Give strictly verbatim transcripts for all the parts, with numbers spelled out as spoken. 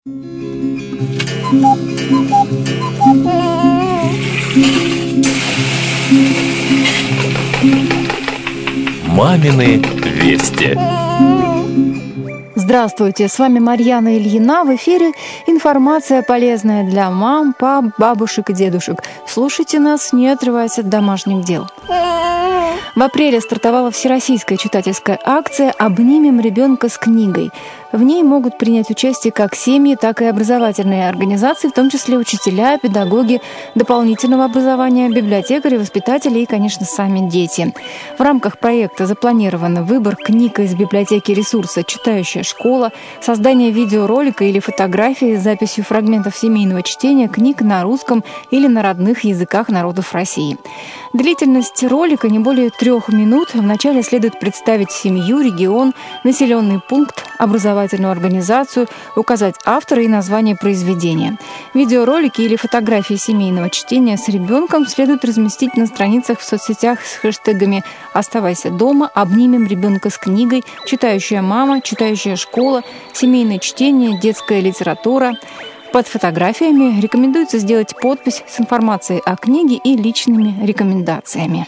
Мамины вести. Здравствуйте, с вами Марьяна Ильина. В эфире информация полезная для мам, пап, бабушек и дедушек. Слушайте нас, не отрываясь от домашних дел. В апреле стартовала всероссийская читательская акция «Обнимем ребенка с книгой». В ней могут принять участие как семьи, так и образовательные организации, в том числе учителя, педагоги дополнительного образования, библиотекари, воспитатели и, конечно, сами дети. В рамках проекта запланирован выбор книг из библиотеки ресурса «Читающая школа», создание видеоролика или фотографии с записью фрагментов семейного чтения книг на русском или на родных языках народов России. Длительность ролика не более трех минут. Вначале следует представить семью, регион, населенный пункт, образовательную организацию, указать автора и название произведения. Видеоролики или фотографии семейного чтения с ребенком следует разместить на страницах в соцсетях с хэштегами «Оставайся дома», «Обнимем ребенка с книгой», «Читающая мама», «Читающая школа», «Семейное чтение», «Детская литература». Под фотографиями рекомендуется сделать подпись с информацией о книге и личными рекомендациями.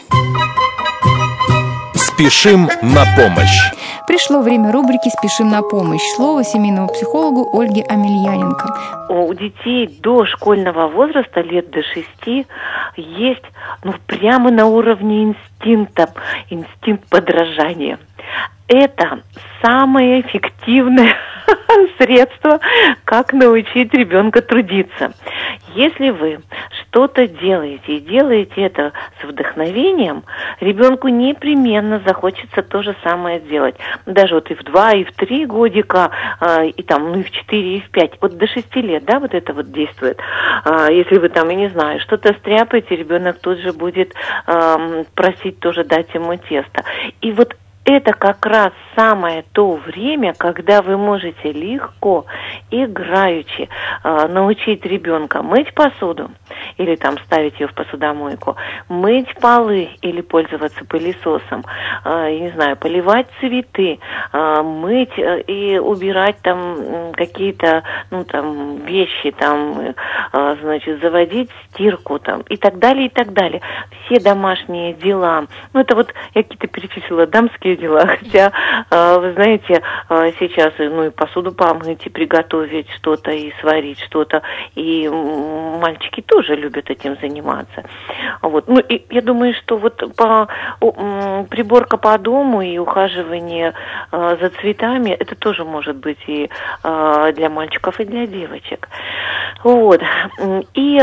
Спешим на помощь. Пришло время рубрики «Спешим на помощь». Слово семейному психологу Ольге Амельяненко. У детей до школьного возраста, лет до шести, есть ну, прямо на уровне инстинкта, инстинкт подражания. Это самое эффективное средство, как научить ребенка трудиться. Если вы что-то делаете и делаете это с вдохновением, ребенку непременно захочется то же самое сделать. Даже вот и в два, и в три годика, и там, ну и в четыре, и в пять. Вот до шести лет, да, вот это вот действует. Если вы там, я не знаю, что-то стряпаете, ребенок тут же будет просить тоже дать ему тесто. И вот это как раз самое то время, когда вы можете легко, играючи, э, научить ребенка мыть посуду или там ставить ее в посудомойку, мыть полы или пользоваться пылесосом, э, я не знаю, поливать цветы, э, мыть э, и убирать там какие-то, ну там вещи, там, э, значит, заводить стирку там и так далее, и так далее. Все домашние дела. Ну это вот я какие-то перечислила дамские дела, хотя, вы знаете, сейчас ну и посуду помыть, и приготовить что-то, и сварить что-то, и мальчики тоже любят этим заниматься. Вот. Ну и я думаю, что вот по, приборка по дому и ухаживание за цветами, это тоже может быть и для мальчиков, и для девочек. Вот. И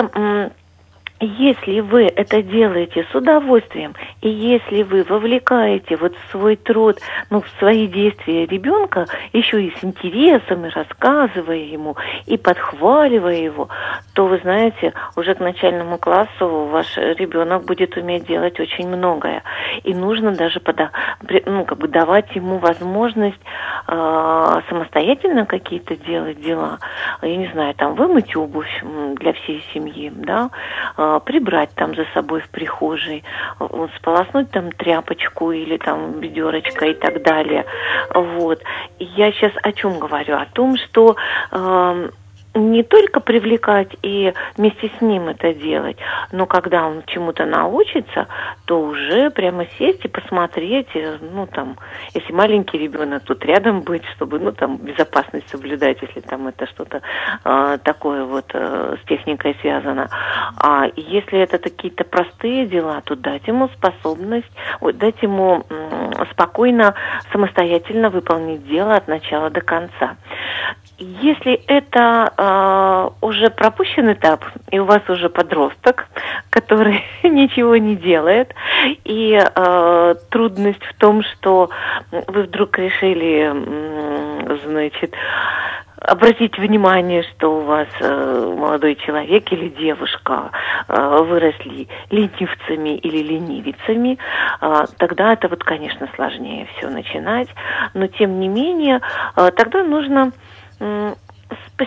если вы это делаете с удовольствием, и если вы вовлекаете вот в свой труд, ну, в свои действия ребенка, еще и с интересом, и рассказывая ему, и подхваливая его, то, вы знаете, уже к начальному классу ваш ребенок будет уметь делать очень многое. И нужно даже пода- ну, как бы давать ему возможность э- самостоятельно какие-то делать дела. Я не знаю, там, вымыть обувь для всей семьи, да, прибрать там за собой в прихожей, сполоснуть там тряпочку или там ведерочко и так далее. Вот. Я сейчас о чем говорю? О том, что э, не только привлекать и вместе с ним это делать, но когда он чему-то научится, то уже прямо сесть и посмотреть, ну там, если маленький ребенок, тут рядом быть, чтобы, ну там, безопасность соблюдать, если там это что-то э, такое вот э, с техникой связано. А если это какие-то простые дела, то дать ему способность, вот, дать ему э, спокойно, самостоятельно выполнить дело от начала до конца. Если это э, уже пропущен этап, и у вас уже подросток, который ничего не делает, и э, трудность в том, что вы вдруг решили, э, значит, обратить внимание, что у вас э, молодой человек или девушка э, выросли ленивцами или ленивицами, э, тогда это вот, конечно, сложнее все начинать, но тем не менее, э, тогда нужно постепенно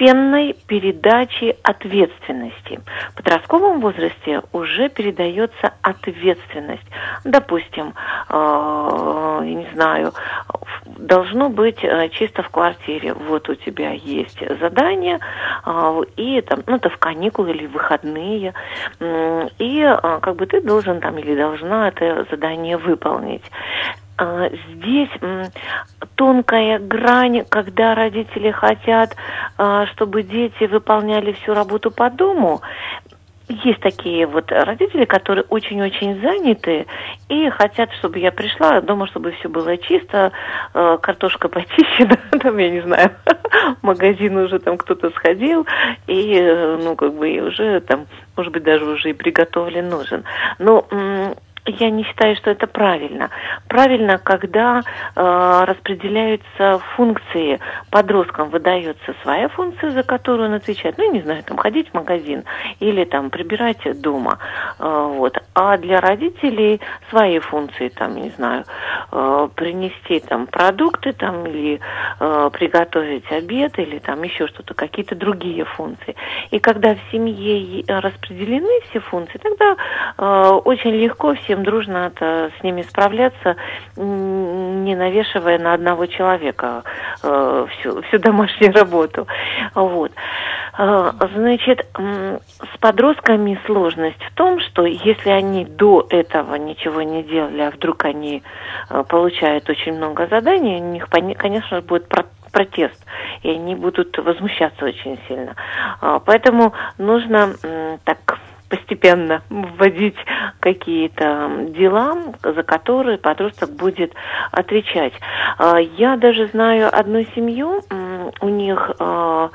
постепенной передачи ответственности. В подростковом возрасте уже передается ответственность. Допустим, э, я не знаю, должно быть чисто в квартире. Вот у тебя есть задание, э, и там, ну, это в каникулы или в выходные, э, и э, как бы ты должен там или должна это задание выполнить. Здесь тонкая грань, когда родители хотят, чтобы дети выполняли всю работу по дому. Есть такие вот родители, которые очень-очень заняты и хотят, чтобы я пришла дома, чтобы все было чисто, картошка почищена, там, я не знаю, в магазин уже там кто-то сходил, и, ну, как бы, и уже там, может быть, даже уже и приготовлен ужин. Но я не считаю, что это правильно. Правильно, когда э, распределяются функции. Подросткам выдается своя функция, за которую он отвечает. Ну, я не знаю, там, ходить в магазин или там прибирать дома. Э, вот. А для родителей свои функции, там, не знаю, э, принести там продукты, там, или э, приготовить обед, или там еще что-то, какие-то другие функции. И когда в семье распределены все функции, тогда э, очень легко все дружно это, с ними справляться, не навешивая на одного человека э, всю, всю домашнюю работу. Вот. Э, значит, э, с подростками сложность в том, что если они до этого ничего не делали, а вдруг они э, получают очень много заданий, у них, конечно, будет протест, и они будут возмущаться очень сильно. Э, поэтому нужно э, так постепенно вводить какие-то дела, за которые подросток будет отвечать. Я даже знаю одну семью, у них это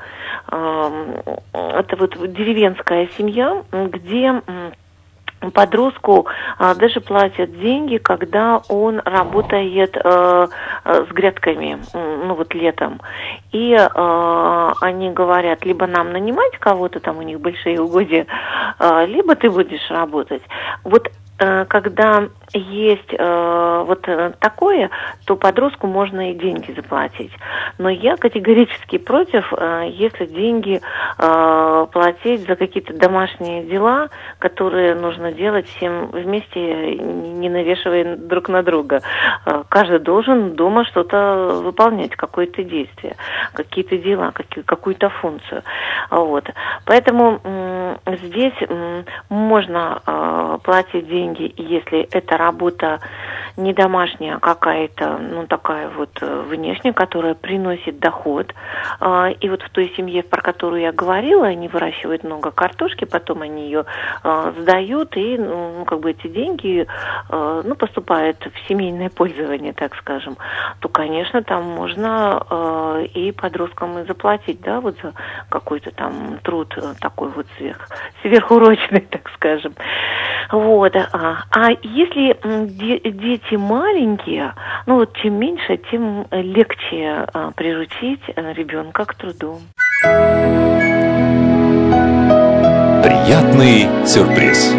вот деревенская семья, где подростку а, даже платят деньги, когда он работает э, с грядками, ну вот летом. И э, они говорят, либо нам нанимать кого-то, там у них большие угодья, э, либо ты будешь работать. Вот э, когда есть э, вот такое, то подростку можно и деньги заплатить. Но я категорически против, э, если деньги э, платить за какие-то домашние дела, которые нужно делать всем вместе, не навешивая друг на друга. Э, каждый должен дома что-то выполнять, какое-то действие, какие-то дела, какие, какую-то функцию. Вот. Поэтому э, здесь э, можно э, платить деньги, если это работа не домашняя, а какая-то, ну, такая вот внешняя, которая приносит доход. И вот в той семье, про которую я говорила, они выращивают много картошки, потом они ее сдают, и, ну, как бы эти деньги, ну, поступают в семейное пользование, так скажем, то, конечно, там можно и подросткам и заплатить, да, вот за какой-то там труд такой вот сверх, сверхурочный, так скажем. Вот. А если дети маленькие, ну вот чем меньше, тем легче а, приручить ребенка к труду. Приятный сюрприз.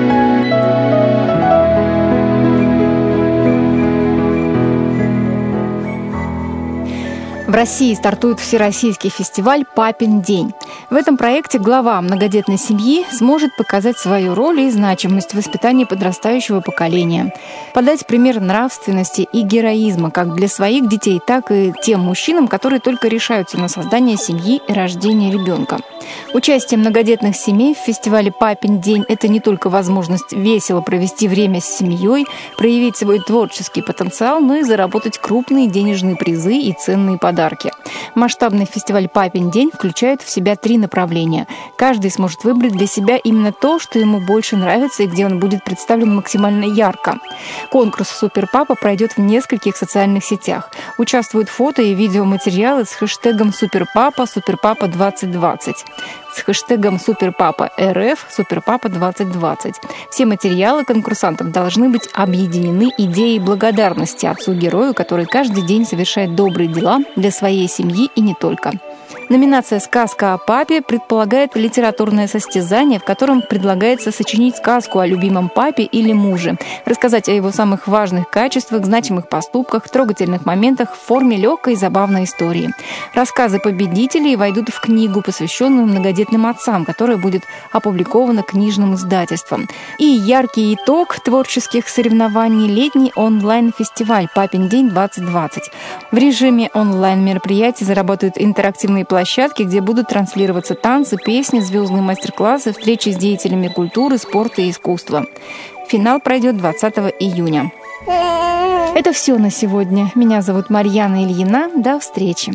В России стартует всероссийский фестиваль «Папин день». В этом проекте глава многодетной семьи сможет показать свою роль и значимость в воспитании подрастающего поколения, подать пример нравственности и героизма как для своих детей, так и тем мужчинам, которые только решаются на создание семьи и рождение ребенка. Участие многодетных семей в фестивале «Папин день» – это не только возможность весело провести время с семьей, проявить свой творческий потенциал, но и заработать крупные денежные призы и ценные подарки. Масштабный фестиваль «Папин день» включает в себя три направления. Каждый сможет выбрать для себя именно то, что ему больше нравится и где он будет представлен максимально ярко. Конкурс «Супер Папа» пройдет в нескольких социальных сетях. Участвуют фото и видеоматериалы с хэштегом «Суперпапа», «Суперпапа двадцать двадцать». С хэштегом «Суперпапа РФ», «Суперпапа двадцать двадцать». Все материалы конкурсантов должны быть объединены идеей благодарности отцу-герою, который каждый день совершает добрые дела для своей семьи и не только. Номинация «Сказка о папе» предполагает литературное состязание, в котором предлагается сочинить сказку о любимом папе или муже, рассказать о его самых важных качествах, значимых поступках, трогательных моментах в форме легкой и забавной истории. Рассказы победителей войдут в книгу, посвященную многодетным отцам, которая будет опубликована книжным издательством. И яркий итог творческих соревнований – летний онлайн-фестиваль «Папин день-двадцать двадцать». В режиме онлайн-мероприятий заработают интерактивные площадки, где будут транслироваться танцы, песни, звездные мастер-классы, встречи с деятелями культуры, спорта и искусства. Финал пройдет двадцатого июня. Это все на сегодня. Меня зовут Марьяна Ильина. До встречи.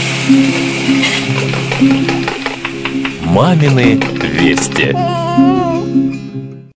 «Мамины вести».